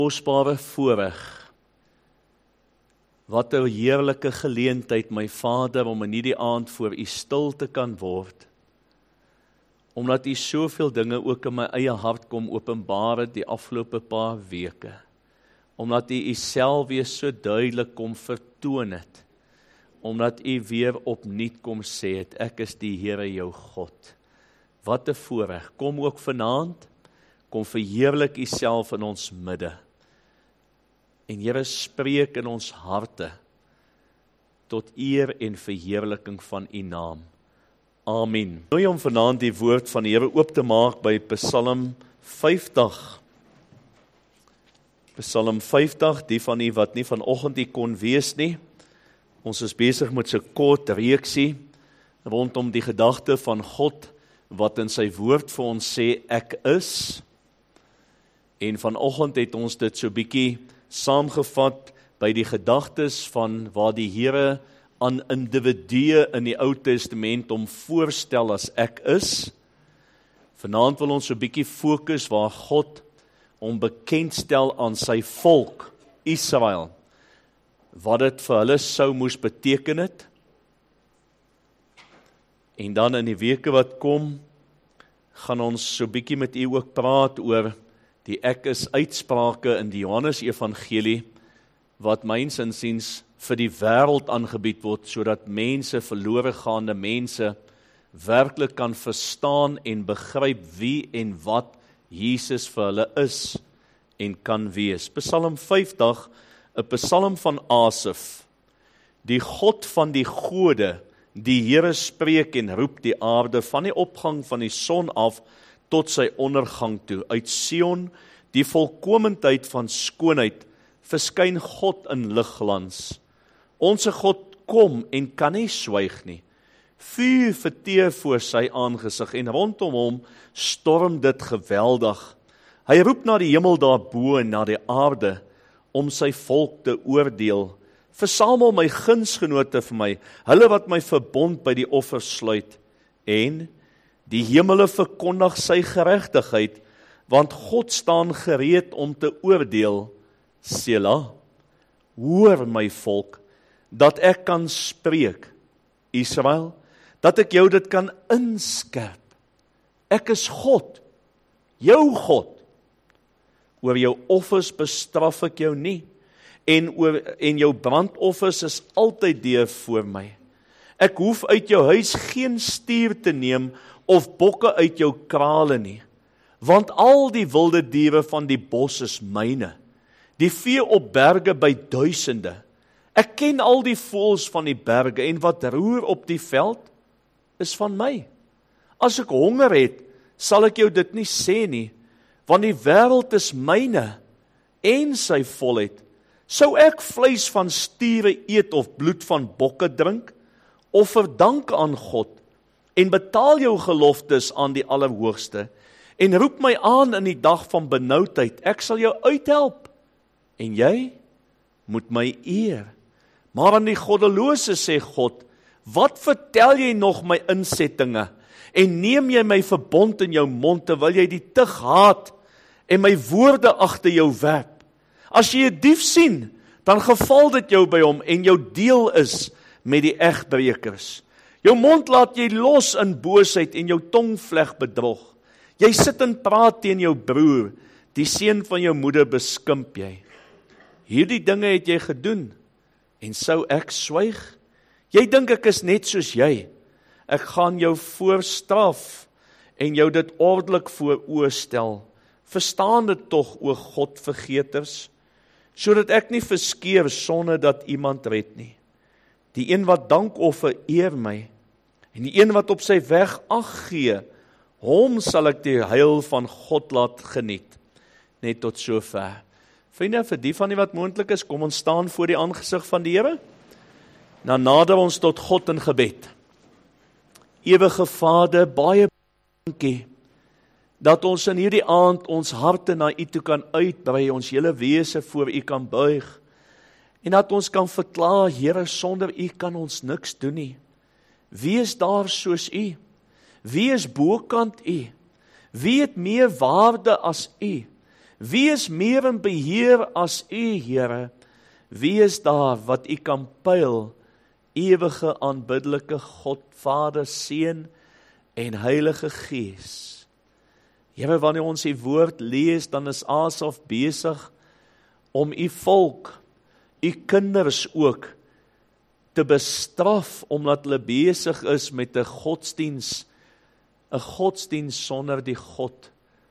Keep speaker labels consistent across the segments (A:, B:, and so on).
A: Kosbare voorreg. Wat 'n heerlike geleentheid, my Vader, om in hierdie aand voor U stil te kan word. Omdat U soveel dinge ook in my eie hart kom openbaar het die afgelope paar weke. Omdat U Uself weer so duidelik kom vertoon het. Omdat U weer opnuut kom sê het, ek is die Here jou God. Wat 'n voorreg. Kom ook vanaand, kom verheerlik Uself in ons midde. En Here, spreek in ons harte tot eer en verheerliking van U naam. Amen. Nooi om vanaand die woord van die Here oop te maak by Psalm 50. Psalm 50, die van U wat nie vanoggend hier kon wees nie. Ons is besig met so kort reeksie rondom die gedagte van God wat in sy woord vir ons sê ek is. En vanoggend het ons dit so bietjie saamgevat by die gedagtes van waar die Here aan individue in die Ou Testament hom voorstel as ek is. Vanaand wil ons so bietjie fokus waar God hom bekendstel aan sy volk, Israel, wat dit vir hulle sou moes beteken het. En dan in die weke wat kom, gaan ons so bietjie met U ook praat oor die ek is uitsprake in die Johannes Evangelie, wat myns insiens vir die wêreld aangebied word, sodat mense, verlore gaande mense, werklik kan verstaan en begryp wie en wat Jesus vir hulle is en kan wees. Psalm 50, 'n psalm van Asaf, die God van die gode, die Here spreek en roep die aarde van die opgang van die son af tot sy ondergang toe. Uit Sion, die volkomendheid van skoonheid, verskyn God in ligglans. Onse God kom en kan nie swyg nie. Vuur verteer voor sy aangesig en rondom hom storm dit geweldig. Hy roep na die hemel daarbo en na die aarde om sy volk te oordeel. Versamel my gunsgenote vir my, hulle wat my verbond by die offer sluit. En die hemele verkondig sy geregtigheid, want God staan gereed om te oordeel. Sela, hoor my volk, dat ek kan spreek, Israel, dat ek jou dit kan inskerp. Ek is God, jou God. Oor jou offers bestraf ek jou nie, en jou brandoffers is altyd deur voor my. Ek hoef uit jou huis geen stier te neem, of bokke uit jou krale nie, want al die wilde diere van die bos is myne, die vee op berge by duisende. Ek ken al die voëls van die berge, en wat roer op die veld, is van my. As ek honger het, sal ek jou dit nie sê nie, want die wêreld is myne, en sy volheid. Sou ek vleis van stiere eet of bloed van bokke drink, of verdank aan God, en betaal jou geloftes aan die Allerhoogste, en roep my aan in die dag van benoudheid, ek sal jou uithelp, en jy moet my eer. Maar aan die goddelose sê God, wat vertel jy nog my insettinge, en neem jy my verbond in jou mond, terwyl jy die tug haat, en my woorde agter jou werp. As jy 'n dief sien, dan geval dit jou by hom, en jou deel is met die egbrekers. Jou mond laat jy los in boosheid, en jou tong vleg bedrog. Jy sit en praat teen jou broer, die seun van jou moeder beskimp jy. Hierdie dinge het jy gedoen, en sou ek swyg? Jy dink ek is net soos jy. Ek gaan jou voorstraf, en jou dit ordelik voor oë stel. Verstaan dit tog, o Godvergeters, sodat ek nie verskeer sonder dat iemand red nie. Die een wat dankoffer eer my, en die een wat op sy weg ag gee, hom sal ek die heil van God laat geniet. Net tot sover. Vriende, vir die van die wat moontlik is, kom ons staan voor die aangesig van die Here. Dan nader ons tot God in gebed. Ewige Vader, baie dankie, dat ons in hierdie aand ons harte na U toe kan uitbrei, ons hele wese voor U kan buig, en dat ons kan verklaar, Here, sonder U kan ons niks doen nie. Wie is daar soos U? Wie is bokant U? Wie het meer waarde as U? Wie is meer in beheer as U, Here? Wie is daar wat U kan pyl? Ewige aanbiddelike God, Vader, Seun en Heilige Gees. Here, wanneer ons U woord lees, dan is Asaf besig om U volk, U kinders ook, te bestraf, omdat hulle besig is met 'n godsdiens sonder die God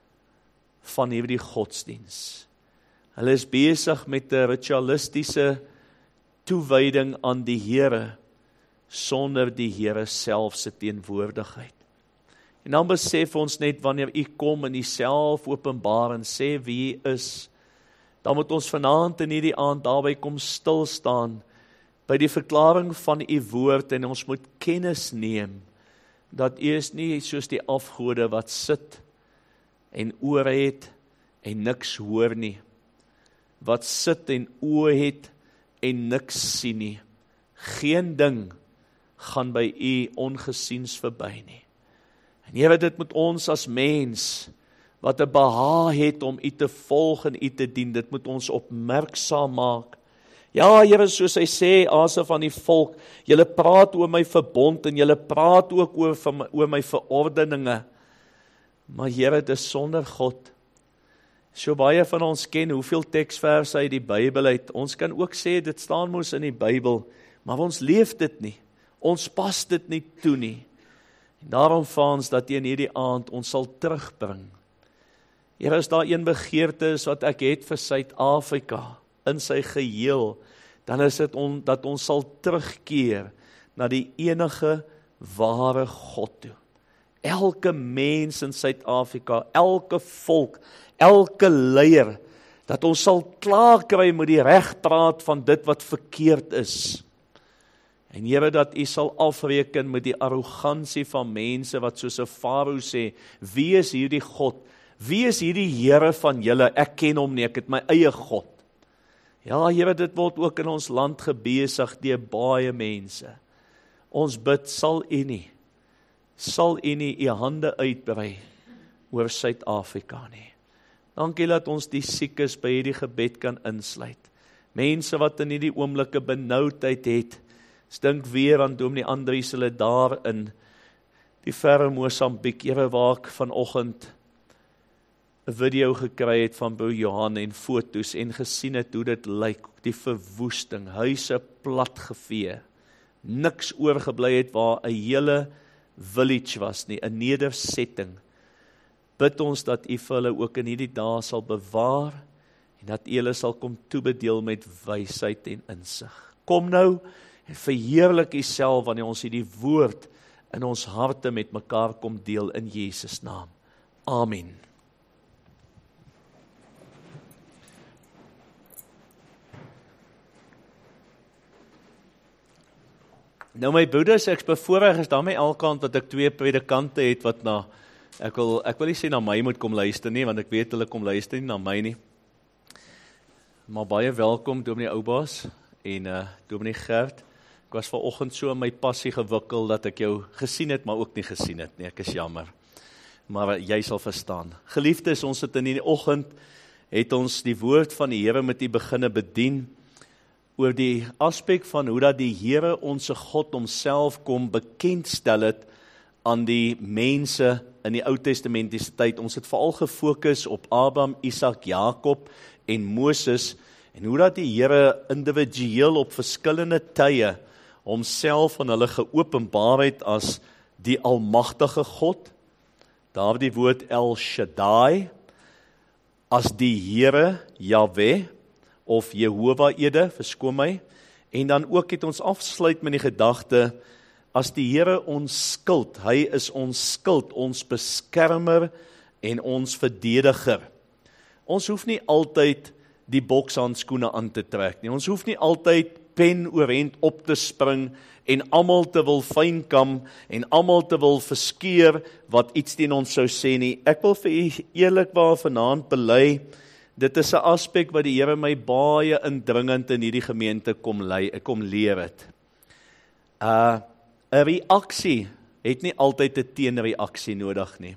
A: van hierdie godsdiens. Hulle is besig met 'n ritualistiese toewyding aan die Here, sonder die Here self se teenwoordigheid. En dan besef ons net, wanneer U kom en U self openbaar en sê wie U is, dan moet ons vanaand in hierdie aand daarby kom stil staan, by die verklaring van U woord, en ons moet kennis neem, dat U is nie soos die afgode wat sit, en ore het, en niks hoor nie, wat sit en oë het, en niks sien nie. Geen ding gaan by U ongesiens verby nie. En Here, dit moet ons as mens, wat 'n behaag het om U te volg en U te dien, dit moet ons opmerksaam maak. Ja, Here, soos hy sê, Asaf van die volk, julle praat oor my verbond, en julle praat ook oor my verordeninge, maar Here, dit is sonder God. So baie van ons ken hoeveel teksverse uit die Bybel uit. Ons kan ook sê, dit staan mos in die Bybel, maar ons leef dit nie. Ons pas dit nie toe nie. En daarom vra ons dat U in hierdie aand ons sal terugbring. Here, as daar een begeerte is wat ek het vir Suid-Afrika, in sy geheel, dan is dit dat ons sal terugkeer na die enige ware God toe. Elke mens in Suid-Afrika, elke volk, elke leier, dat ons sal klaar kry met die regpraat van dit wat verkeerd is. En Here, dat U sal afreken met die arrogansie van mense wat soos 'n Farao sê, wie is hierdie God? Wie is hierdie Here van julle? Ek ken hom nie, ek het my eie God. Ja, Here, dit word ook in ons land gebesig deur baie mense. Ons bid, sal U nie U hande uitbrei oor Suid-Afrika nie. Dankie dat ons die siekes by hierdie gebed kan insluit. Mense wat in hierdie oomblikke benoudheid het, dink weer aan Dominee Andries, hulle daar in die verre Mosambiek, Here, waar ek vanoggend 'n video gekry het van Broer Johan en foto's en gesien het hoe dit lyk, die verwoesting, huise platgevee, niks oorgebly het waar 'n hele village was nie, 'n nedersetting. Bid ons dat U vir hulle ook in hierdie dae sal bewaar en dat U hulle sal kom toebedeel met wysheid en insig. Kom nou en verheerlik U self wanneer ons hierdie woord in ons harte met mekaar kom deel in Jesus naam. Amen. Nou my broeders, ek is bevoorreg is daarmee elkant wat ek 2 predikante het wat ek wil nie sê na my moet kom luister nie, want ek weet hulle kom luister nie na my nie. Maar baie welkom Dominee Oubaas en Dominee Gert. Ek was vanoggend so in my passie gewikkel dat ek jou gesien het, maar ook nie gesien het nie. Ek is jammer. Maar jy sal verstaan. Geliefdes, ons het in die oggend het ons die woord van die Here met U beginne bedien oor die aspek van hoe dat die Here onse God homself kom bekendstel het aan die mense in die Ou Testamentiese tyd. Ons het veral gefokus op Abraham, Isak, Jakob en Moses en hoe dat die Here individueel op verskillende tye homself aan hulle geopenbaar het as die almagtige God. Daar die woord El Shaddai, as die Here Jahwe of Jehovah Ede, verskoon my, en dan ook het ons afsluit met die gedagte, as die Here ons skild, hy is ons skild, ons beskermer en ons verdediger. Ons hoef nie altyd die bokshandskoene aan te trek nie, ons hoef nie altyd pen oorent op te spring en almal te wil fynkam en almal te wil verskeer wat iets teen ons sou sê nie. Ek wil vir u eerlikwaar vanaand bely, dit is 'n aspek wat die Here my baie indringend in hierdie gemeente kom leer het. 'n reaksie het nie altyd 'n teenreaksie nodig nie.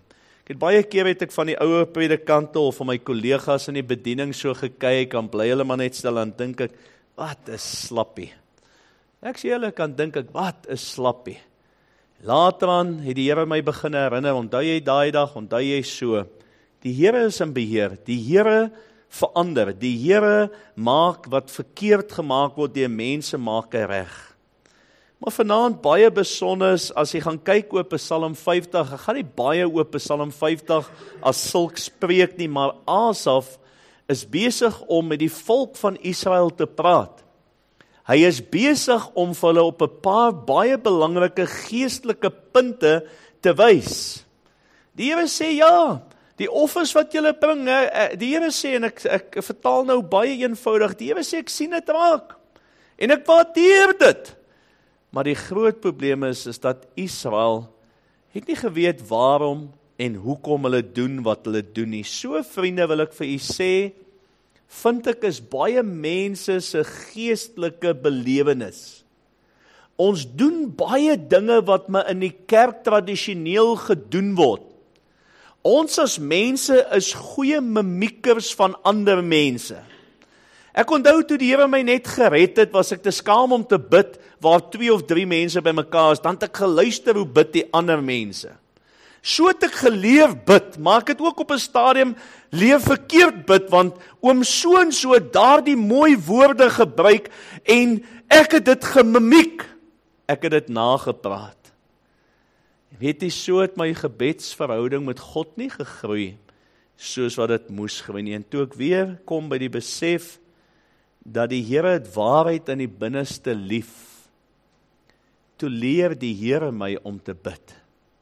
A: Ek het baie keer het ek van die ouer predikante of van my kollegas in die bediening so gekyk, dan bly hulle maar net stil, dan dink ek, wat is slappie. Ek sê julle kan dink ek, wat is slappie. Later aan het die Here my begin herinner, onthou jy daai dag, onthou jy so, die Here is in beheer, die Here verander, die Here maak wat verkeerd gemaak word deur mense maak hy reg. Maar vanaand baie besonder, as jy gaan kyk oor Psalm 50, ek gaan nie baie oor Psalm 50 as sulk spreek nie, maar Asaf is besig om met die volk van Israel te praat. Hy is besig om vir hulle op 'n paar baie belangrike geestelike punte te wys. Die Here sê ja, die offers wat julle bring, die Here sê, en ek vertaal nou baie eenvoudig, die Here sê ek sien dit raak, en ek waardeer dit. Maar die groot probleem is dat Israel het nie geweet waarom en hoekom hulle doen wat hulle doen nie. So vriende wil ek vir u sê, vind ek is baie mense se geestelike belewenis. Ons doen baie dinge wat maar in die kerk tradisioneel gedoen word. Ons as mense is goeie mimiekers van ander mense. Ek onthou toe die Here my net gered het, was ek te skaam om te bid waar 2 of 3 mense by mekaar is, dan het ek geluister hoe bid die ander mense. So het ek geleer bid, maar ek het ook op 'n stadium leer verkeerd bid, want oom so en so daardie mooi woorde gebruik, en ek het dit gemimiek, ek het dit nagepraat. Weet jy, so het my gebedsverhouding met God nie gegroei, soos wat dit moes groei nie, en toe ek weer kom by die besef, dat die Here het waarheid in die binneste lief, toe leer die Here my om te bid.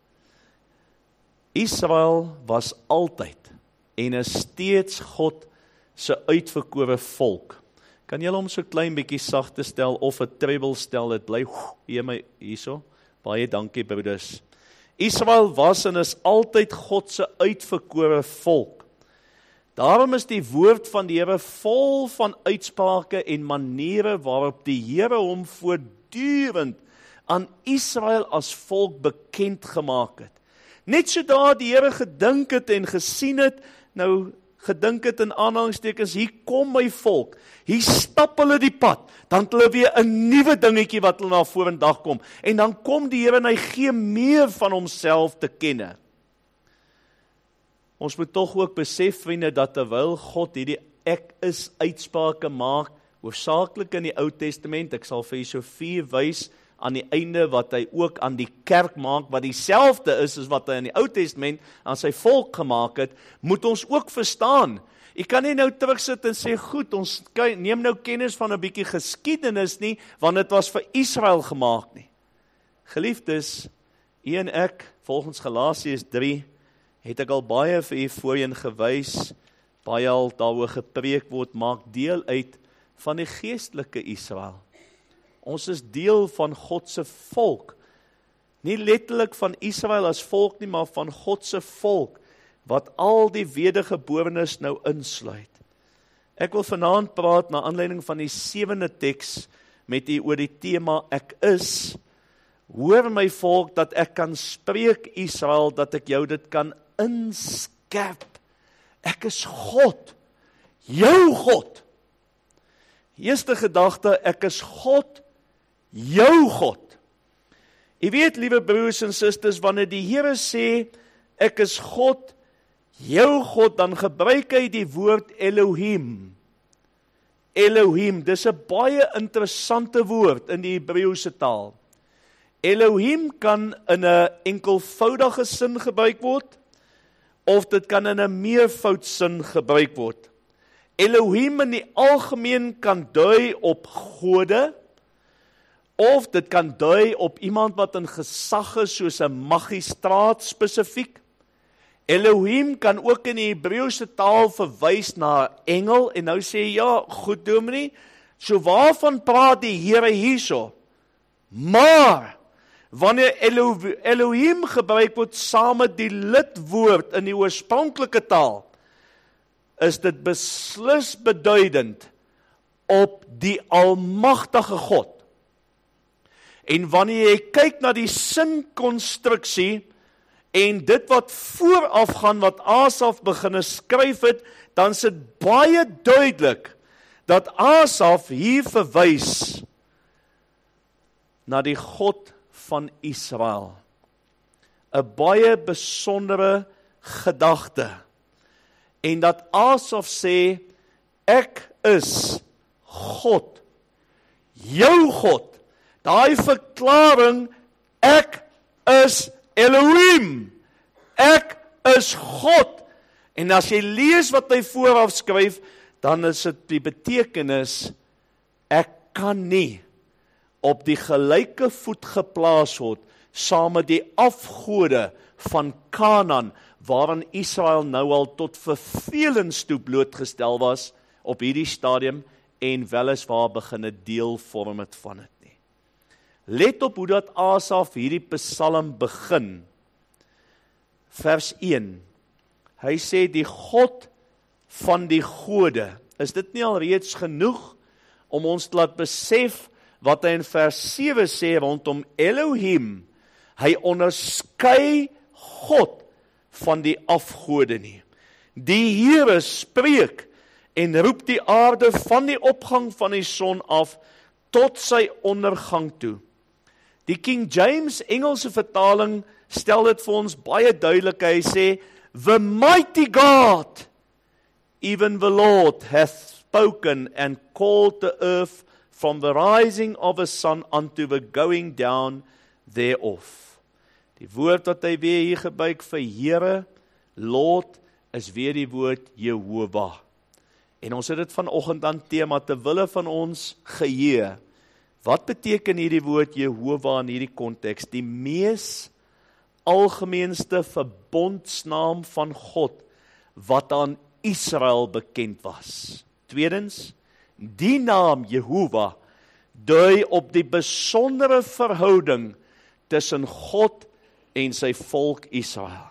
A: Israel was altyd en is steeds God se uitverkore volk. Kan julle hom so klein bietjie sagte stel of 'n treble stel, dit bly hierso. Baie dankie broeders. Israel was en is altyd God se uitverkore volk. Daarom is die woord van die Here vol van uitsprake en maniere waarop die Here hom voortdurend aan Israel as volk bekend gemaak het. Net sodra die Here gedink het en gesien het, nou gedink het in aanhalingstekens, hier kom my volk, hier stap hulle die pad, dan het hulle weer 'n nuwe dingetjie wat hulle na vorendag kom, en dan kom die Here en hy gee meer van homself te kenne. Ons moet tog ook besef, vriende, dat terwyl God hierdie ek is uitsprake maak, hoofsaaklik in die Ou Testament, ek sal vir julle so 4 wys aan die einde wat hy ook aan die kerk maak, wat dieselfde is as wat hy in die Ou Testament aan sy volk gemaak het, moet ons ook verstaan. Ek kan nie nou terugsit en sê, goed, ons neem nou kennis van 'n bietjie geskiedenis nie, want dit was vir Israel gemaak nie. Geliefdes, u en ek, volgens Galasiërs 3, het ek al baie vir u voorheen gewys, baie al daaroor gepreek word, maak deel uit van die geestelike Israel. Ons is deel van God se volk, nie letterlik van Israel as volk nie, maar van God se volk, wat al die wedergeborenes nou insluit. Ek wil vanaand praat na aanleiding van die 7de teks met u oor die tema ek is. Hoor my volk dat ek kan spreek Israel, dat ek jou dit kan inskerp. Ek is God, jou God. Eerste gedagte, ek is God, jou God. Jy weet, liewe broers en susters, wanneer die Here sê, ek is God, jou God, dan gebruik hy die woord Elohim. Elohim, dis 'n baie interessante woord in die Hebreëse taal. Elohim kan in 'n enkelvoudige sin gebruik word, of dit kan in 'n meervoudsin gebruik word. Elohim in die algemeen kan dui op gode, of dit kan dui op iemand wat in gesag is, soos 'n magistraat spesifiek. Elohim kan ook in die Hebreëse taal verwys na 'n engel, en nou sê ja, goed dominee, so waarvan praat die Here hierso? Maar, wanneer Elohim gebruik word saam met die lidwoord in die oorspronklike taal, is dit beslis beduidend op die almagtige God. En wanneer jy kyk na die sinkonstruksie en dit wat vooraf gaan, wat Asaf begin skryf het, dan is dit baie duidelik, dat Asaf hier verwys na die God van Israel. 'n baie besondere gedagte. En dat Asaf sê, ek is God, jou God. Daai verklaring, ek is Elohim, ek is God. En as jy lees wat hy vooraf skryf, dan is dit die betekenis, ek kan nie op die gelyke voet geplaas word, saam met die afgode van Kanaan, waaraan Israel nou al tot vervelings toe blootgestel was, op hierdie stadium, en weliswaar begin 'n deel vorm het van dit nie. Let op hoe dat Asaf hierdie psalm begin. Vers 1, hy sê die God van die gode. Is dit nie al reeds genoeg om ons te laat besef wat hy in vers 7 sê rondom Elohim? Hy onderskei God van die afgode nie. Die Here spreek en roep die aarde van die opgang van die son af tot sy ondergang toe. Die King James Engelse vertaling stel dit vir ons baie duidelik. Hy sê, the mighty God, even the Lord hath spoken and called the earth from the rising of the sun unto the going down thereof. Die woord wat hy weer hier gebruik vir Here, Lord, is weer die woord Jehovah. En ons het dit vanoggend hanteer, maar ter wille van ons geheue. Wat beteken hierdie woord Jehovah in hierdie konteks? Die mees algemeenste verbondsnaam van God, wat aan Israel bekend was. Tweedens, die naam Jehovah dui op die besondere verhouding tussen God en sy volk Israel.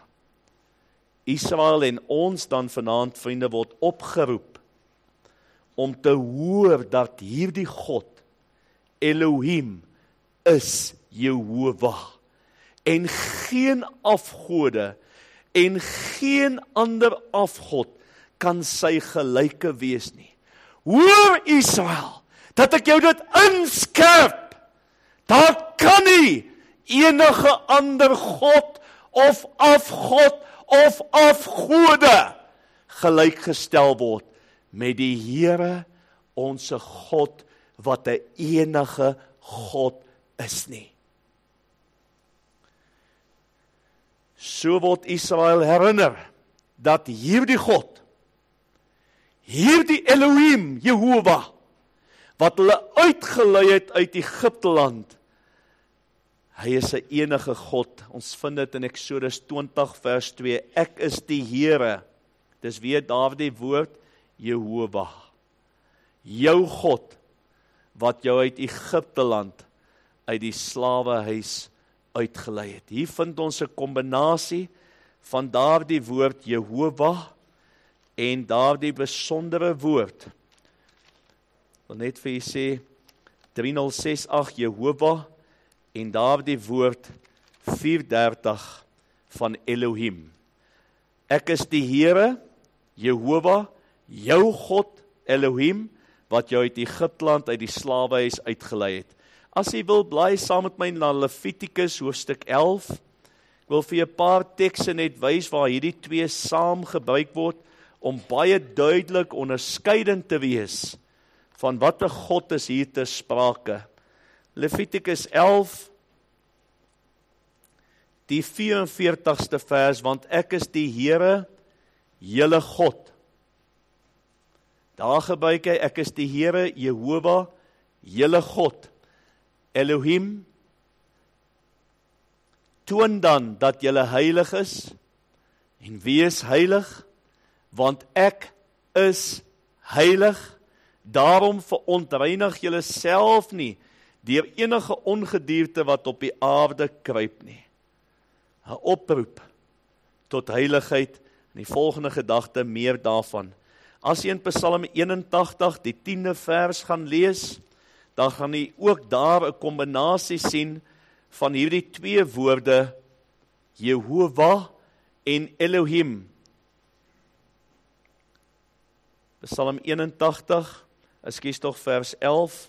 A: Israel en ons dan vanaand, vriende, word opgeroep om te hoor dat hierdie God, Elohim, is Jehovah. En geen afgode en geen ander afgod kan sy gelyke wees nie. Hoor Israel, dat ek jou dit inskerp. Daar kan nie enige ander God of afgod of afgode gelykgestel word met die Here, onse God, wat 'n enige God is nie. So word Israel herinner dat hierdie God, hierdie Elohim, Jehovah, wat hulle uitgelei het uit Egipteland, hy is 'n enige God. Ons vind dit in Eksodus 20 vers 2, ek is die Here. Dis weer daar die woord Jehovah. Jou God, wat jou uit Egipteland, uit die slawehuis uitgelei het. Hier vind ons 'n kombinasie van daardie woord Jehovah en daardie besondere woord. Ek wil net vir u sê 3068 Jehovah en daardie woord 430 van Elohim. Ek is die Here, Jehovah, jou God, Elohim, wat jou uit Egipteland, uit die slawehuis uitgelei het. As jy wil, blaai saam met my na Levitikus hoofstuk 11. Ek wil vir 'n paar tekste net wys waar hierdie twee saam gebruik word, om baie duidelik onderskeidend te wees van wat 'n God is hier ter sprake. Levitikus 11, die 44ste vers, want ek is die Here, julle God. Daar gebruik hy, ek is die Here, Jehovah, julle God. Elohim, toon dan dat julle heilig is, en wees heilig, want ek is heilig, daarom verontreinig julle self nie, deur enige ongedierte wat op die aarde kruip nie. 'n Oproep tot heiligheid, en die volgende gedagte meer daarvan. As jy in Psalm 81, die 10de vers gaan lees, dan gaan jy ook daar 'n kombinasie sien van hierdie twee woorde, Jehovah en Elohim. Psalm 81, ekskuus tog vers 11.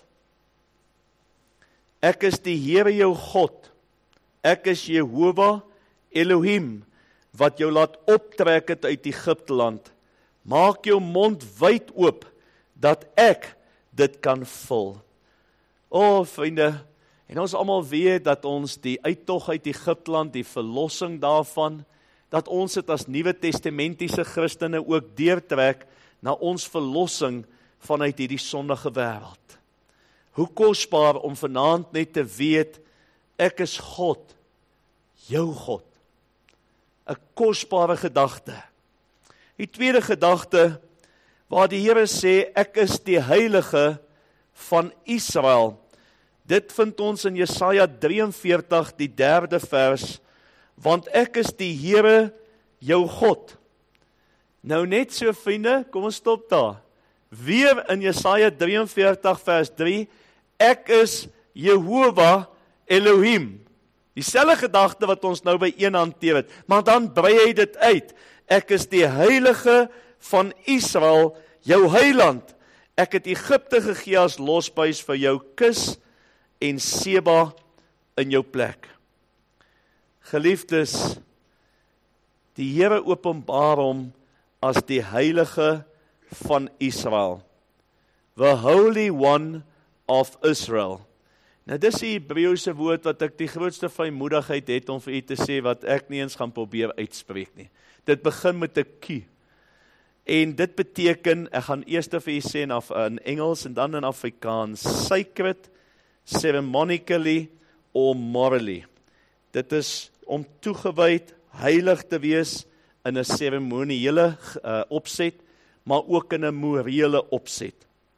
A: Ek is die Here jou God, ek is Jehovah Elohim, wat jou laat optrek het uit Egipteland. Maak jou mond wyd oop, dat ek dit kan vul. O, vriende, en ons almal weet dat ons die uittog uit Egipteland, die verlossing daarvan, dat ons dit as Nuwe Testamentiese Christene ook deurtrek na ons verlossing vanuit hierdie sondige wêreld. Hoe kosbaar om vanaand net te weet, ek is God, jou God. 'n Kosbare gedagte. Die tweede gedagte, waar die Here sê, ek is die Heilige van Israel. Dit vind ons in Jesaja 43, die 3de vers, want ek is die Here, jou God. Nou net so, vriende, kom ons stop daar. Weer in Jesaja 43 vers 3, ek is Jehovah Elohim. Dieselfde gedagte wat ons nou by een hanteer het, maar dan brei hy dit uit. Ek is die Heilige van Israel, jou heiland. Ek het Egipte gegee as losbuis vir jou kus en Seba in jou plek. Geliefdes, die Here openbaar hom as die Heilige van Israel. The Holy One of Israel. Nou dis die Hebreëse woord wat ek die grootste vrymoedigheid het om vir u te sê wat ek nie eens gaan probeer uitspreek nie. Dit begin met 'n Q. En dit beteken, ek gaan eers vir u sê in Engels en dan in Afrikaans, sacred, ceremonically or morally. Dit is om toegewyd, heilig te wees in 'n seremoniële opset, maar ook in 'n morele opset.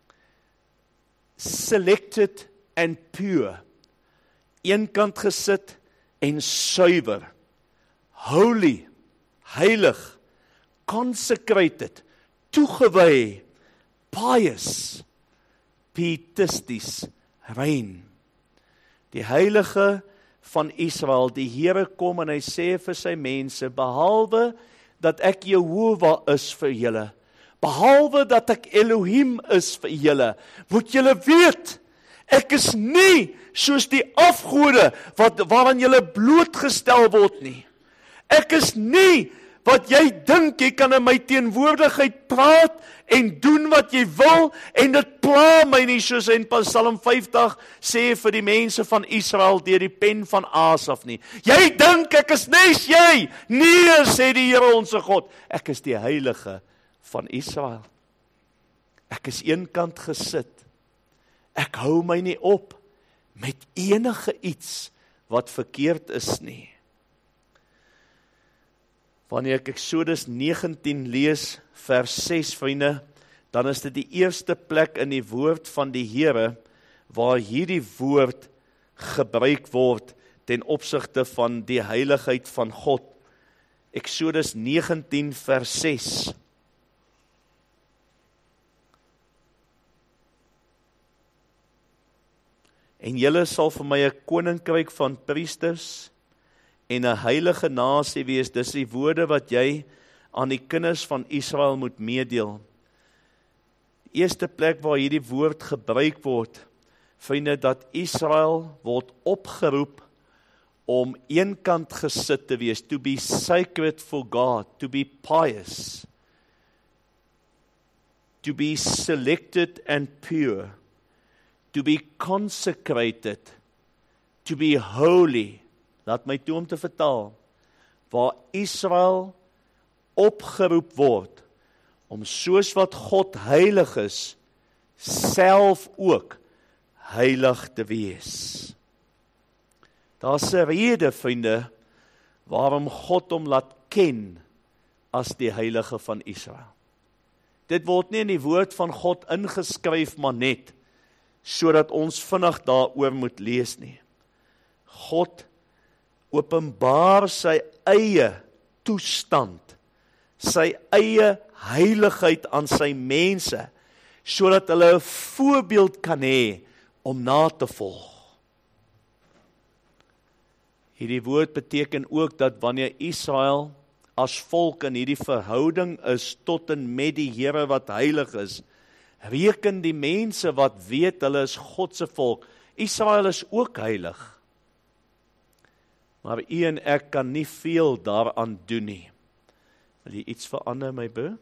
A: Selected and pure. Eenkant gesit en suiwer. Holy, heilig, consecrated, toegewy, pious, pietisties, rein. Die Heilige van Israel, die Here kom en hy sê vir sy mense, behalwe dat ek Jehovah is vir julle, behalwe dat ek Elohim is vir julle, moet julle weet, ek is nie soos die afgode waaraan julle blootgestel word nie. Ek is nie wat jy dink jy kan in my teenwoordigheid praat en doen wat jy wil en dit pla my nie, soos in Psalm 50 sê vir die mense van Israel deur die pen van Asaf nie. Jy dink ek is nes jy? Nee, sê die Here onse God, ek is die Heilige van Israel. Ek is eenkant gesit. Ek hou my nie op met enige iets wat verkeerd is nie. Wanneer ek Eksodus 19 lees, vers 6, vriende, dan is dit die eerste plek in die woord van die Here, waar hierdie woord gebruik word ten opsigte van die heiligheid van God. Eksodus 19, vers 6. En julle sal vir my 'n koninkryk van priesters en 'n heilige nasie wees. Dis die woorde wat jy aan die kinders van Israel moet meedeel. Die eerste plek waar hierdie woord gebruik word, vriende, dat Israel word opgeroep om eenkant gesit te wees, to be sacred for God, to be pious, to be selected and pure, to be consecrated, to be holy. Laat my toe om te vertaal, waar Israel opgeroep word, om soos wat God heilig is, self ook heilig te wees. Daar's 'n rede, vriende, waarom God hom laat ken as die Heilige van Israel. Dit word nie in die woord van God ingeskryf, maar net, sodat ons vinnig daaroor moet lees nie. God openbaar sy eie toestand, sy eie heiligheid aan sy mense, sodat hulle 'n voorbeeld kan hê om na te volg. Hierdie woord beteken ook dat wanneer Israel as volk in hierdie verhouding is tot en met die Here wat heilig is, reken die mense wat weet hulle is God se volk. Israel is ook heilig. Maar u en ek kan nie veel daaraan doen nie. Wil jy iets verander, my broer?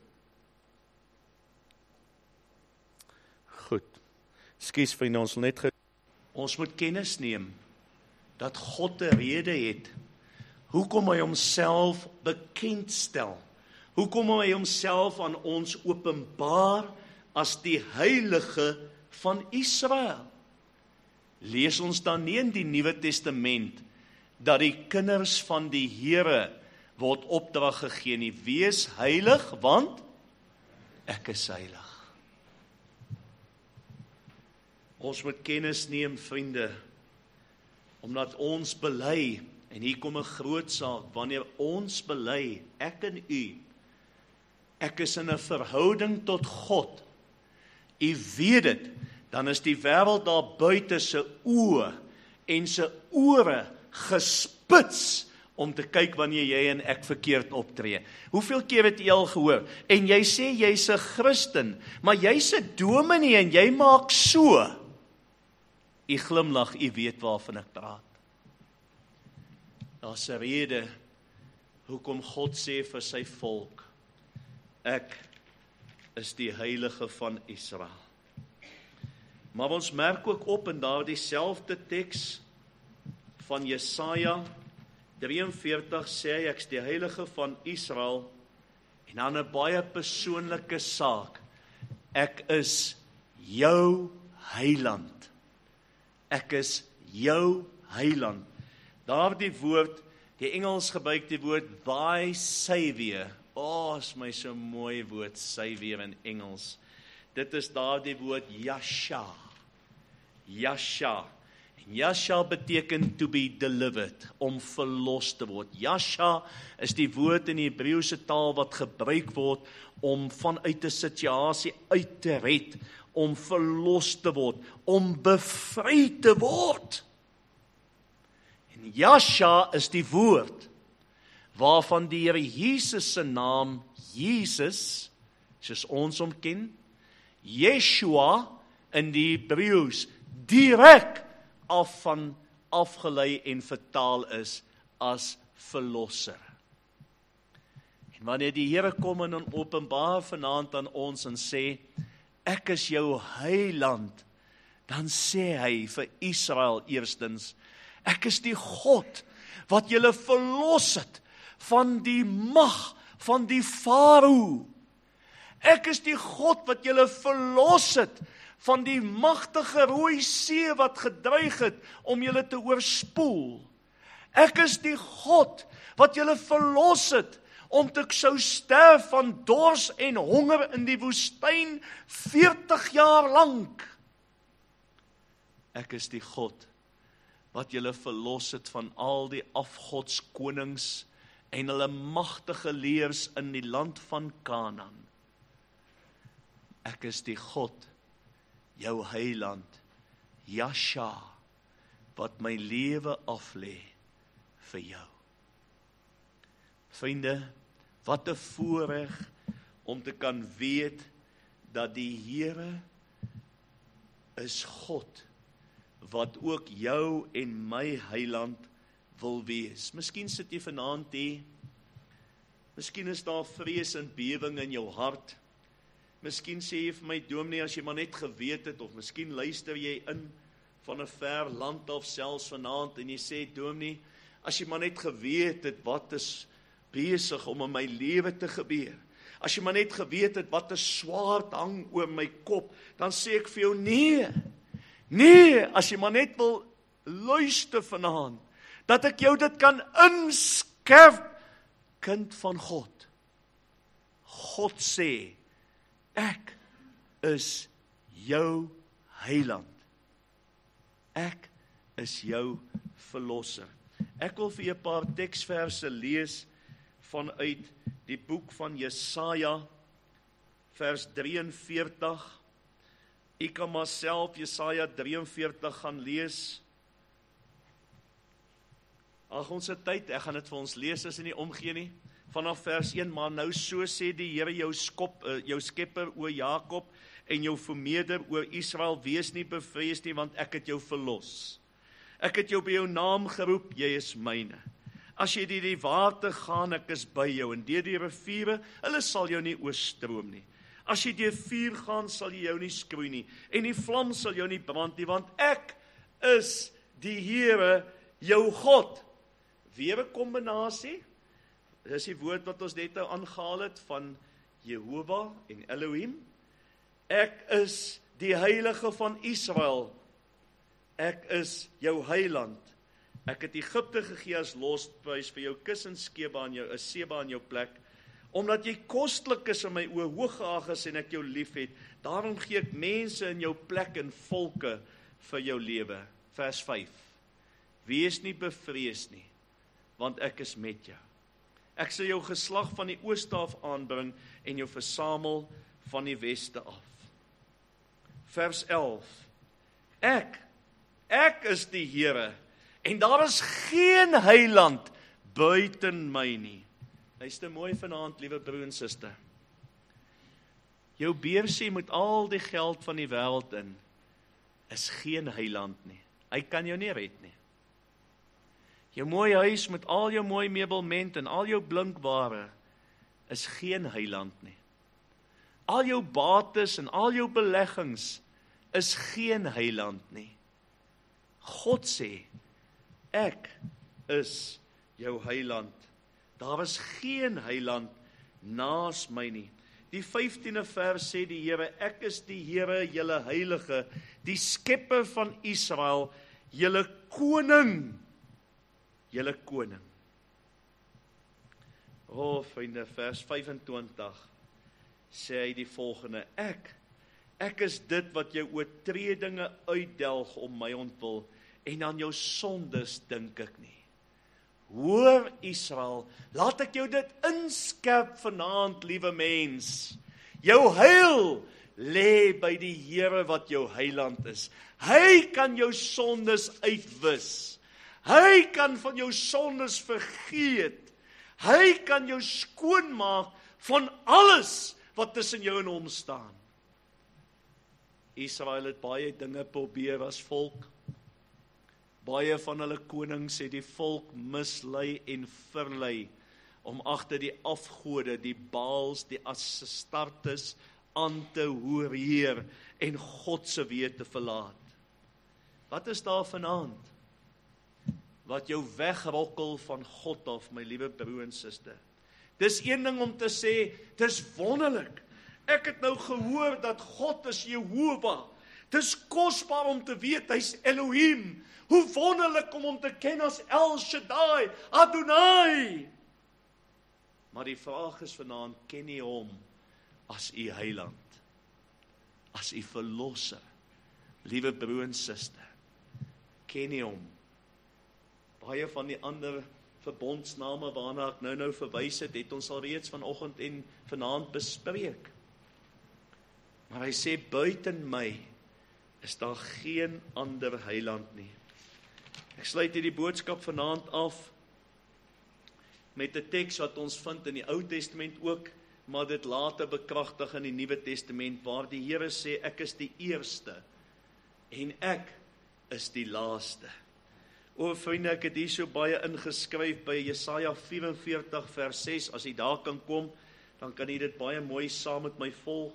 A: Goed. Ekskuus vriende, ons moet kennis neem dat God 'n rede het. Hoekom hy homself bekendstel? Hoekom hy homself aan ons openbaar as die heilige van Israel? Lees ons dan nie in die Nuwe Testament dat die kinders van die Here word opdrag gegee nie. Wees heilig, want ek is heilig. Ons moet kennis neem, vriende, omdat ons bely, en hier kom 'n groot saak, wanneer ons bely, ek en u, ek is in 'n verhouding tot God, u weet dit, dan is die wêreld daar buite se oë en se ore gespits om te kyk wanneer jy en ek verkeerd optree. Hoeveel keer het jy al gehoor? En jy sê jy's 'n Christen, maar jy's 'n dominee en jy maak so. U glimlag, u weet waarvan ek praat. Daar's 'n rede hoekom God sê vir sy volk, ek is die heilige van Israel. Maar ons merk ook op in daardie selfde teks van Jesaja 43 sê hy, ek is die heilige van Israel, en dan 'n baie persoonlike saak, ek is jou heiland. Ek is jou heiland. Daardie woord, die Engels gebruik die woord thy Savior. Is my so mooi woord, Savior in Engels. Dit is daardie woord Yasha. Yasha. En Yasha beteken to be delivered, om verlos te word. Yasha is die woord in die Hebreëse taal wat gebruik word om vanuit 'n situasie uit te red, om verlos te word, om bevry te word. En Yasha is die woord waarvan die Here Jesus se naam, Jesus, soos ons hom ken, Yeshua in die Hebreëus, direk afgelei en vertaal is as verlosser. En wanneer die Here kom en openbaar vanaand aan ons en sê, ek is jou heiland, dan sê hy vir Israel eerstens, ek is die God wat julle verlos het van die mag van die Farao. Ek is die God wat julle verlos het van die magtige Rooi See wat gedreig het om julle te oorspoel. Ek is die God wat julle verlos het om te sou sterf van dors en honger in die woestyn 40 jaar lank. Ek is die God wat julle verlos het van al die afgodskonings en hulle magtige leers in die land van Kanaan. Ek is die God, jou heiland, Yasha, wat my lewe aflê vir jou. Vriende, wat 'n voorreg om te kan weet dat die Here is God, wat ook jou en my heiland wil wees. Miskien sit jy vanaand hier, miskien is daar vrees en bewing in jou hart. Miskien sê jy vir my, dominee, as jy maar net geweet het, of miskien luister jy in van 'n ver land of selfs vanaand, en jy sê, dominee, as jy maar net geweet het, wat is besig om in my lewe te gebeur, as jy maar net geweet het, wat 'n swaard hang oor my kop, dan sê ek vir jou, nee, as jy maar net wil luister vanaand, dat ek jou dit kan inskerp, kind van God. God sê, ek is jou heiland. Ek is jou verlosser. Ek wil vir 'n paar teksverse lees vanuit die boek van Jesaja, vers 43. U kan maar self Jesaja 43 gaan lees. Ag, ons het tyd, ek gaan dit vir ons lees as in nie omgee nie. Vanaf vers 1, maar nou so sê die Here jou skepper, o Jakob, en jou vermeerder, o Israel, wees nie bevrees nie, want ek het jou verlos. Ek het jou by jou naam geroep, jy is myne. As jy deur die water gaan, ek is by jou, en deur die riviere, hulle sal jou nie oorstroom nie. As jy deur vuur gaan, sal jy jou nie skroei nie, en die vlam sal jou nie brand nie, want ek is die Here, jou God. Weer 'n kombinasie. Dit is die woord wat ons net nou aangehaal het van Jehovah en Elohim. Ek is die heilige van Israel. Ek is jou heiland. Ek het Egipte gegee as losprys vir jou kus en Seba in jou plek, omdat jy kostlik is in my oë, hooggeag is en ek jou lief het. Daarom gee ek mense in jou plek en volke vir jou lewe. Vers 5. Wees nie bevrees nie, want ek is met jou. Ek sal jou geslag van die ooste af aanbring en jou versamel van die weste af. Vers 11. Ek is die Here, en daar is geen heiland buiten my nie. Luister mooi vanaand, liewe broer en suster. Jou beursie met al die geld van die wêreld in, is geen heiland nie. Hy kan jou nie red nie. Jou mooi huis met al jou mooi meubelment en al jou blinkware, is geen heiland nie. Al jou bates en al jou beleggings, is geen heiland nie. God sê, ek is jou heiland. Daar is geen heiland naas my nie. Die 15de vers sê die Here, ek is die Here, julle heilige, die skepper van Israel, julle koning. Julle koning. O, vriende, vers 25 sê hy die volgende, ek is dit wat jou oortredinge uitdelg om my ontwil, en aan jou sondes dink ek nie. Hoor Israel, laat ek jou dit inskerp vanaand, liewe mens. Jou heil lê by die Here wat jou heiland is. Hy kan jou sondes uitwis. Hy kan van jou sondes vergeet. Hy kan jou skoonmaak van alles wat tussen jou en hom staan. Israel het baie dinge probeer as volk. Baie van hulle konings het die volk mislei en verlei om agter die afgode, die Baals, die Astartes aan te horeer en God se weë te verlaat. Wat is daar vanaand? Wat jou wegrokkel van God af, my liewe broer en suster. Dis een ding om te sê, dis wonderlik. Ek het nou gehoor dat God is Jehovah. Dis kosbaar om te weet, hy's Elohim. Hoe wonderlik om hom te ken as El Shaddai, Adonai. Maar die vraag is vanaand, ken jy hom as u heiland? As u verlosser? Liewe broer en suster, ken jy hom? Baie van die ander verbondsname waarna ek nou verwys het ons al reeds vanoggend en vanaand bespreek. Maar hy sê, buiten my is daar geen ander heiland nie. Ek sluit hierdie boodskap vanaand af met 'n teks wat ons vind in die Ou Testament ook, maar dit later bekragtig in die Nuwe Testament, waar die Here sê, ek is die eerste en ek is die laaste. O vriende, ek het hier so baie ingeskryf by Jesaja 44 vers 6, as jy daar kan kom, dan kan jy dit baie mooi saam met my volg.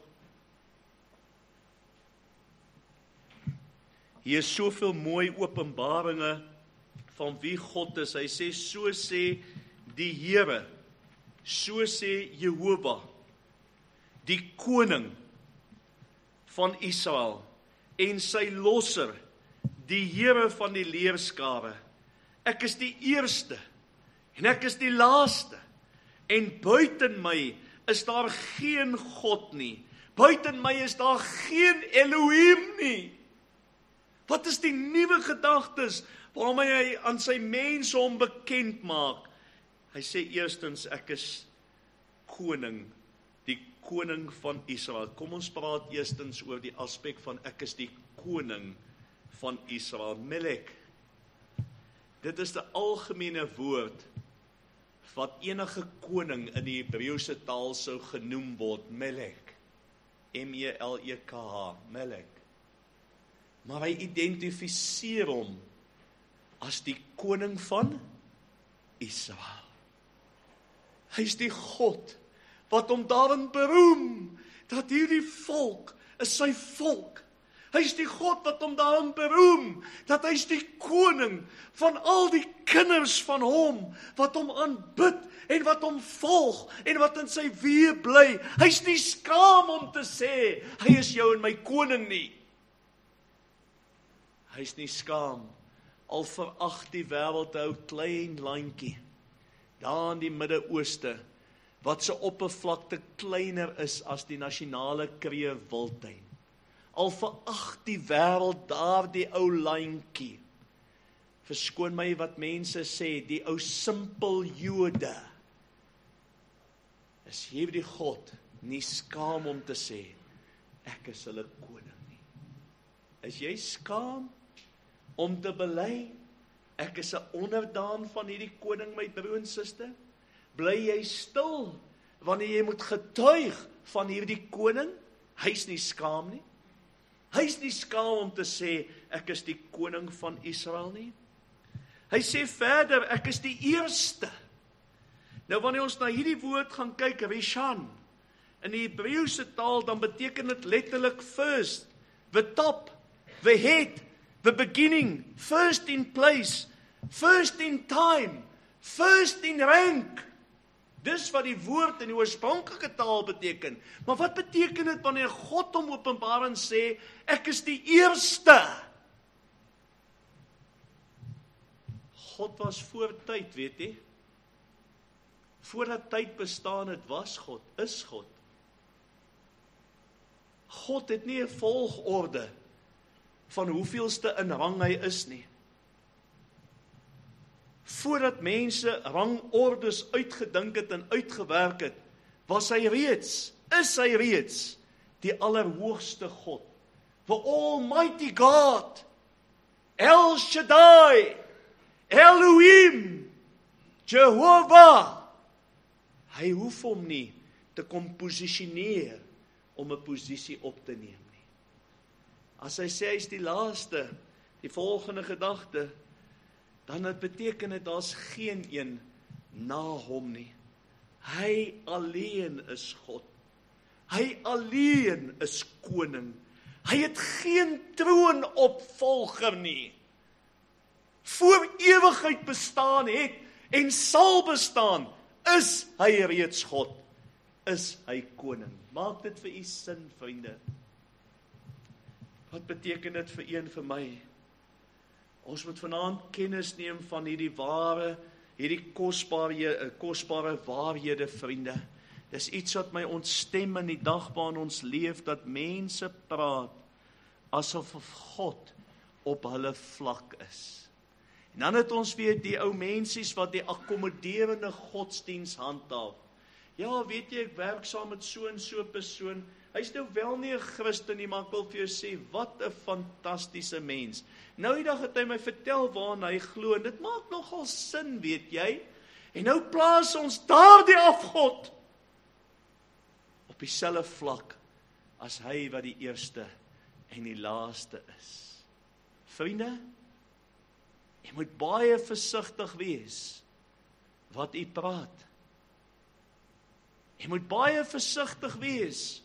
A: Hier is soveel mooi openbaringe van wie God is. Hy sê, so sê die Here, so sê Jehovah, die koning van Israel, en sy losser, die Here van die leerskare. Ek is die eerste, en ek is die laaste, en buiten my is daar geen God nie. Buiten my is daar geen Elohim nie. Wat is die nuwe gedagtes waarom hy aan sy mense hom bekend maak? Hy sê eerstens, ek is koning, die koning van Israel. Kom ons praat eerstens oor die aspek van ek is die koning van Israel. Melek. Dit is 'n algemene woord wat enige koning in die Hebreëse taal sou genoem word, Melek. M-E-L-E-K-H, Melek. Maar hy identifiseer hom as die koning van Israel. Hy is die God wat hom daarin beroem, dat hierdie volk is sy volk. Hy is die God wat hom daarin beroem, dat hy is die koning van al die kinders van hom, wat hom aanbid, en wat hom volg, en wat in sy weë bly. Hy is nie skaam om te sê, hy is jou en my koning nie. Hy is nie skaam, al verag die wêreld 'n ou klein landjie, daar in die Midde-Ooste, wat se oppervlakte kleiner is as die nasionale Kruger Wildtuin. Al verag die wêreld daardie ou landjie. Verskoon my wat mense sê, die ou simpel Jode. Is hierdie God nie skaam om te sê, ek is hulle koning nie? Is jy skaam om te bely, ek is 'n onderdaan van hierdie koning, my broer en suster? Bly jy stil, wanneer jy moet getuig van hierdie koning? Hy's nie skaam nie. Hy's nie skaam om te sê, ek is die koning van Israel nie. Hy sê verder, ek is die eerste. Nou wanneer ons na hierdie woord gaan kyk, Rishon, in die Hebreëse taal, dan beteken dit letterlik first, the top, the head, the beginning, first in place, first in time, first in rank. Dis wat die woord in die oorspronklike taal beteken. Maar wat beteken dit wanneer God hom openbaar en sê, ek is die eerste? God was voor tyd, weet jy? Voordat tyd bestaan het, was God, is God. God het nie 'n volgorde van hoeveelste in rang hy is nie. Voordat mense rangordes uitgedink het en uitgewerk het, was hy reeds, is hy reeds, die allerhoogste God. The Almighty God, El Shaddai, Elohim, Jehovah. Hy hoef hom nie te kom posisioneer om 'n posisie op te neem nie. As hy sê hy is die laaste, die volgende gedagte, dan het beteken dit daar's geen een na hom nie. Hy alleen is God. Hy alleen is koning. Hy het geen troonopvolger nie. Voor ewigheid bestaan het en sal bestaan, is hy reeds God, is hy koning. Maak dit vir u sin, vriende? Wat beteken dit vir een vir my? Ons moet vanaand kennis neem van hierdie ware, hierdie kosbare waarhede, vriende. Dis iets wat my ontstem in die dag waarin ons leef, dat mense praat asof God op hulle vlak is. En dan het ons weer die ou mensies wat die akkommoderende godsdiens handhaaf. Ja, weet jy, ek werk saam met so en so persoon. Hy's nou wel nie 'n Christen nie, maar ek wil vir jou sê, wat 'n fantastiese mens. Nou die dag het hy my vertel waarna hy glo, en dit maak nogal sin, weet jy. En nou plaas ons daardie afgod op dieselfde vlak as hy wat die eerste en die laaste is. Vriende, jy moet baie versigtig wees wat jy praat. Jy moet baie versigtig wees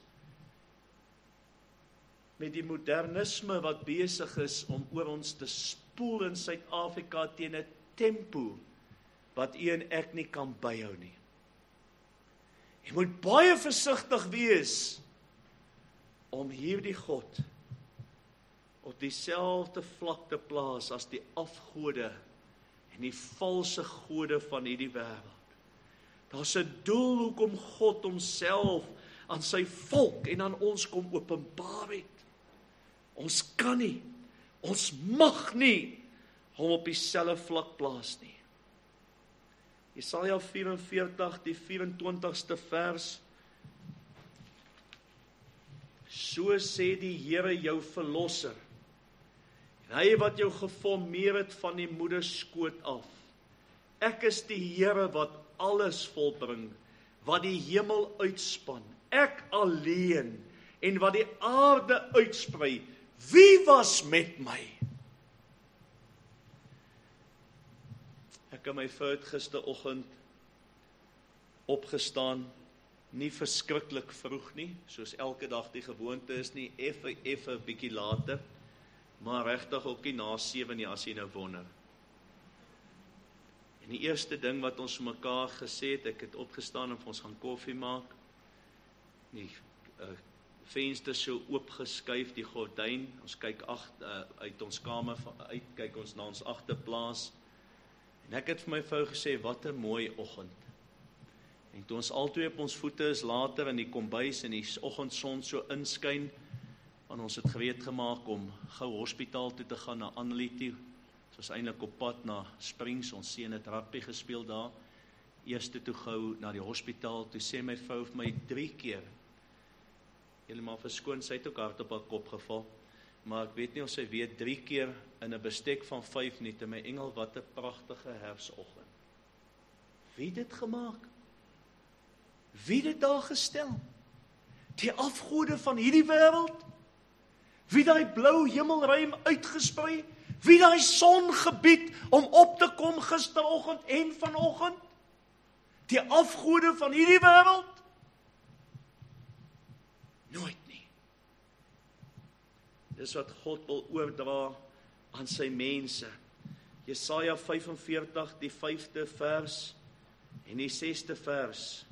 A: met die modernisme wat besig is om oor ons te spoel in Suid-Afrika teen 'n tempo wat u en ek nie kan byhou nie. Jy moet baie versigtig wees om hierdie God op dieselfde vlak te plaas as die afgode en die valse gode van hierdie wêreld. Daar's 'n doel hoekom God homself aan sy volk en aan ons kom openbaar het. Ons kan nie, ons mag nie hom op dieselfde vlak plaas nie. Jesaja 44, die 24ste vers. So sê die Here jou verlosser. En hy wat jou geformeer het van die moederskoot af. Ek is die Here wat alles volbring, wat die hemel uitspan, ek alleen, en wat die aarde uitsprei. Wie was met my? Ek en my vrou het gisteroggend opgestaan, nie verskriklik vroeg nie, soos elke dag die gewoonte is nie, effe bietjie later, maar regtig ook nie na 7 nie, as jy nou wonder. En die eerste ding wat ons vir mekaar gesê het, ek het opgestaan en vir ons gaan koffie maak, die venster so oopgeskuif, die gordyn, ons kyk uit ons kamer uit, kyk ons na ons agterplaas, en ek het vir my vrou gesê, wat 'n mooi oggend. En toe ons albei op ons voete is later in die kombuis en die oggendson so inskyn, want ons het gereed gemaak om gou hospitaal toe te gaan na Annelie toe. Ons was eintlik op pad na Springs, ons seun het rugby gespeel daar. Eerste toe gou na die hospitaal, toe sê my vrou vir my 3 keer. Julle maar verskoon, sy het ook hard op haar kop geval. Maar ek weet nie of sy weet 3 keer in 'n bestek van 5 minute, my engel, wat 'n pragtige herfsoggend. Wie het dit gemaak? Wie het dit daar gestel? Die afgode van hierdie wêreld? Wie daai blou hemelruim uitgesprei? Wie daai son gebied om op te kom gisteroggend en vanoggend? Die afgode van hierdie wêreld? Nooit nie. Dis wat God wil oordra aan sy mense. Jesaja 45, die 5de vers en die 6de vers.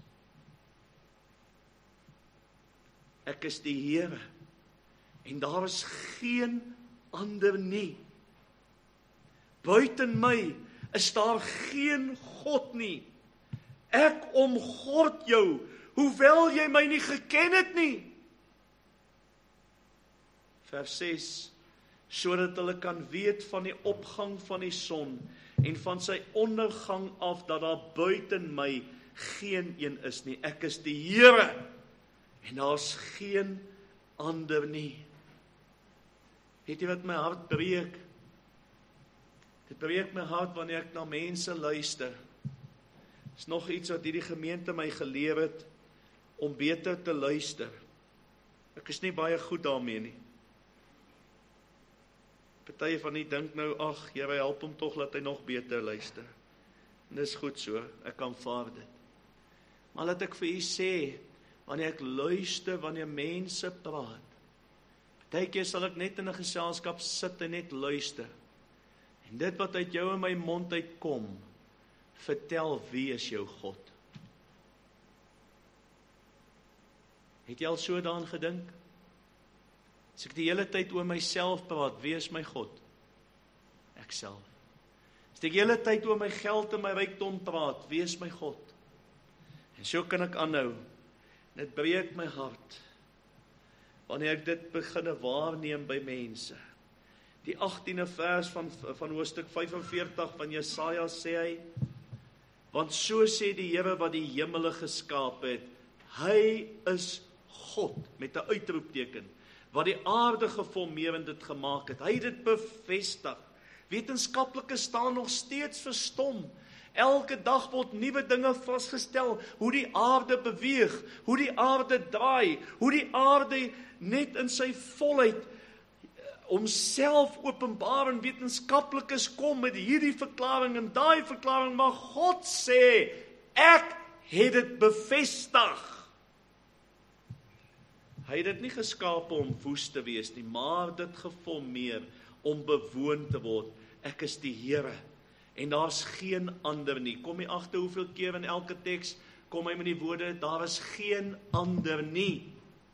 A: Ek is die Here, en daar is geen ander nie. Buiten my is daar geen God nie. Ek omgord jou, hoewel jy my nie geken het nie. Vers 6, sodat hulle kan weet van die opgang van die son, en van sy ondergang af, dat daar buiten my geen een is nie. Ek is die Here, en daar's geen ander nie. Weet jy wat my hart breek? Dit breek my hart wanneer ek na mense luister. Is nog iets wat hierdie gemeente my geleer het, om beter te luister. Ek is nie baie goed daarmee nie. Party van die dink nou, ag, Here help hom tog, laat hy nog beter luister. En dis goed so, ek aanvaar dit. Maar laat ek vir u sê, wanneer ek luister, wanneer mense praat, partykeer sal ek net in 'n geselskap sit en net luister. En dit wat uit jou en my mond uitkom, vertel wie is jou God. Het jy al so daaraan gedink? As ek die hele tyd oor myself praat, wie is my God? Ek self. As ek die hele tyd oor my geld en my rykdom praat, wie is my God? En so kan ek aanhou. Dit breek my hart, wanneer ek dit beginne waarneem by mense. Die 18de vers van hoofstuk 45 van Jesaja sê hy, want so sê die Here wat die hemele geskaap het, hy is God, met 'n uitroepteken, wat die aarde geformeer en dit gemaak het. Hy het dit bevestig. Wetenskaplikes staan nog steeds verstom. Elke dag word nuwe dinge vasgestel, hoe die aarde beweeg, hoe die aarde draai, hoe die aarde net in sy volheid homself openbaar, en wetenskaplikes kom met hierdie verklaring en daai verklaring, maar God sê, ek het dit bevestig. Hy het dit nie geskape om woes te wees nie, maar dit geformeer om bewoon te word. Ek is die Here, en daar's geen ander nie. Kom jy agter hoeveel keer in elke teks kom hy met die woorde, daar is geen ander nie.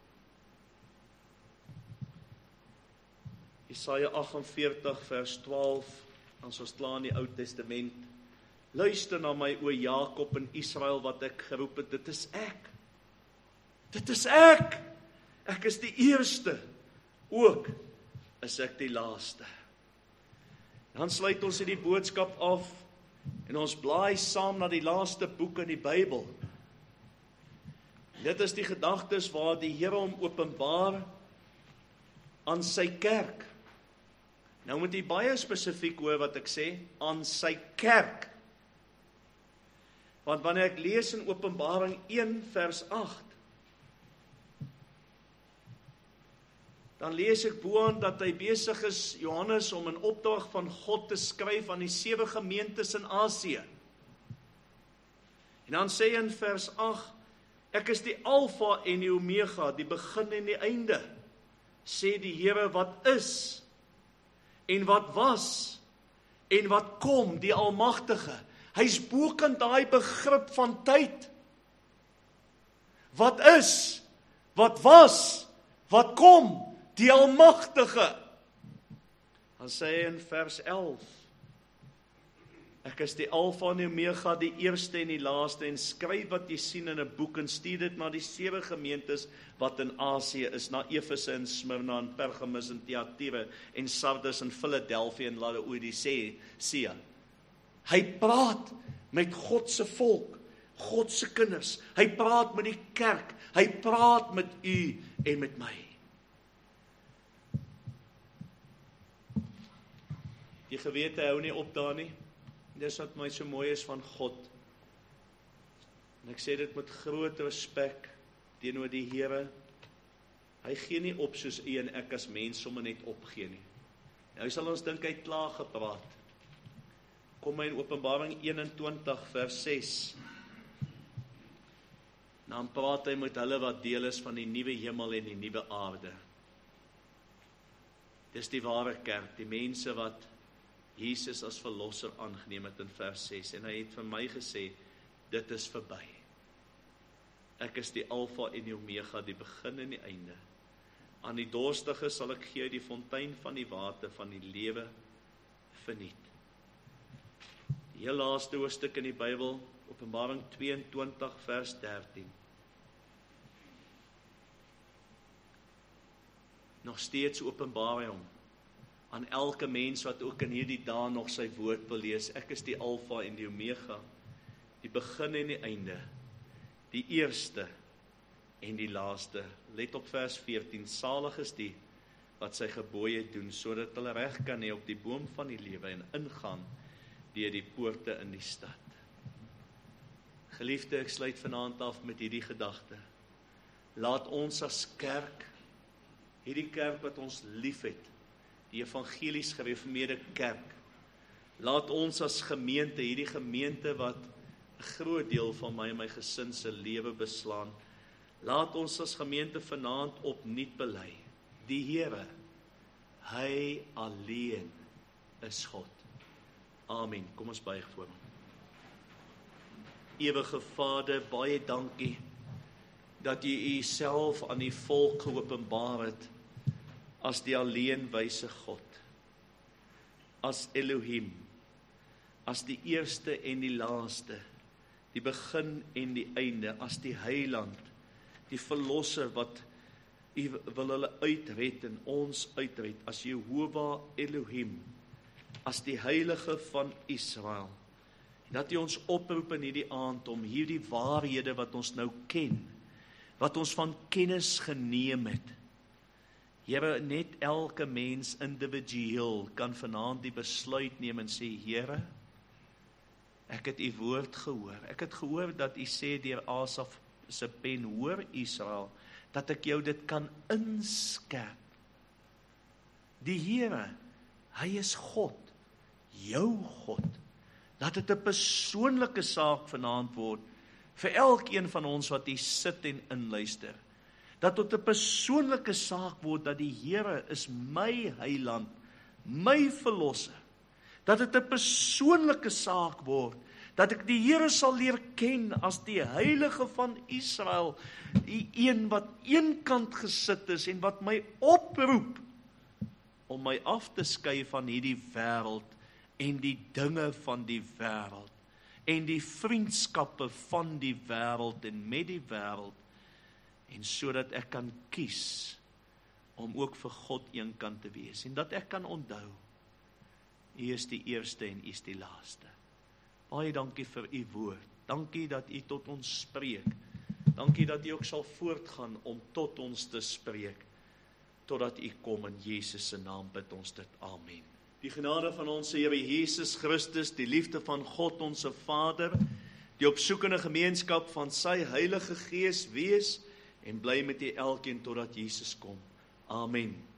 A: Jesaja 48 vers 12, as ons klaar in die Ou Testament. Luister na my, o Jakob en Israel, wat ek geroep het, dit is ek. Dit is ek. Ek is die eerste, ook is ek die laaste. Dan sluit ons hierdie boodskap af, en ons blaai saam na die laaste boek in die Bybel. Dit is die gedagtes waar die Here hom openbaar aan sy kerk. Nou moet jy baie spesifiek hoor wat ek sê, aan sy kerk. Want wanneer ek lees in Openbaring 1 vers 8, dan lees ek boaan dat hy besig is, Johannes, om 'n opdrag van God te skryf aan die 7 gemeentes in Asië. En dan sê hy in vers 8, ek is die Alfa en die Omega, die begin en die einde, sê die Here wat is, en wat was, en wat kom, die Almagtige. Hy's bokant daai begrip van tyd. Wat is, wat was, wat kom, die Almagtige. Dan sê hy in vers 11, ek is die Alfa en die Omega, die eerste en die laaste, en skryf wat jy sien in 'n boek, en stuur dit na die 7 gemeentes wat in Asië is, na Efese en Smyrna en Pergamus en Thyatira en Sardis en Philadelphia en Laodicea. Hy praat met God se volk, God se kinders. Hy praat met die kerk. Hy praat met u en met my. Die gewete hou nie op daar nie. Dis wat my so mooi is van God. En ek sê dit met groot respek teenoor die Here. Hy gee nie op soos u en ek as mens sommer net opgee nie. Nou sal ons dink hy het klaar gepraat. Kom in Openbaring 21 vers 6. Dan praat hy met hulle wat deel is van die nuwe hemel en die nuwe aarde. Dis die ware kerk, die mense wat Jesus as verlosser aangeneem het in vers 6. En hy het vir my gesê, dit is verby. Ek is die Alfa en die Omega, die begin en die einde. Aan die dorstige sal ek gee die fontein van die water van die lewe verniet. Die heel laaste hoofstuk in die Bybel, Openbaring 22 vers 13. Nog steeds openbaar hy hom aan elke mens wat ook in hierdie dae nog sy woord wil lees. Ek is die Alfa en die Omega, die begin en die einde, die eerste en die laaste. Let op vers 14, salig is die wat sy gebooie doen, sodat hulle reg kan hê op die boom van die lewe en ingaan deur die poorte in die stad. Geliefde, ek sluit vanaand af met hierdie gedagte. Laat ons as kerk, hierdie kerk wat ons liefhet, die evangelies gereformeerde kerk, laat ons as gemeente, hierdie gemeente wat 'n groot deel van my en my gesin se lewe beslaan, laat ons as gemeente vanaand opnuut bely. Die Here, hy alleen is God. Amen. Kom ons buig voor hom. Ewige Vader, baie dankie dat U Uself aan die volk geopenbaar het as die alleenwyse God, as Elohim, as die eerste en die laaste, die begin en die einde, as die Heiland, die Verlosser wat U wil hulle uitred en ons uitred, as Jehovah Elohim, as die Heilige van Israel, dat U ons oproep in hierdie aand om hierdie waarhede wat ons nou ken, wat ons van kennis geneem het. Here, net elke mens individueel kan vanaand die besluit neem en sê, Here, ek het U woord gehoor. Ek het gehoor dat U sê deur Asaf se pen, hoor Israel, dat ek jou dit kan inskerp. Die Here, hy is God, jou God. Laat dit 'n persoonlike saak vanaand word, vir elkeen van ons wat hier sit en inluister. Dat dit 'n persoonlike saak word, dat die Here is my Heiland, my Verlosser. Dat dit 'n persoonlike saak word, dat ek die Here sal leer ken as die Heilige van Israel, die een wat eenkant gesit is en wat my oproep om my af te skei van hierdie wêreld en die dinge van die wêreld en die vriendskappe van die wêreld en met die wêreld, en sodat ek kan kies om ook vir God eenkant te wees en dat ek kan onthou, U is die eerste en U is die laaste. Baie dankie vir U woord. Dankie dat U tot ons spreek. Dankie dat U ook sal voortgaan om tot ons te spreek, totdat U kom. In Jesus se naam bid ons dit. Amen. Die genade van ons Here Jesus Christus, die liefde van God ons Vader, die opsoekende gemeenskap van sy Heilige Gees wees en bly met u elkeen totdat Jesus kom. Amen.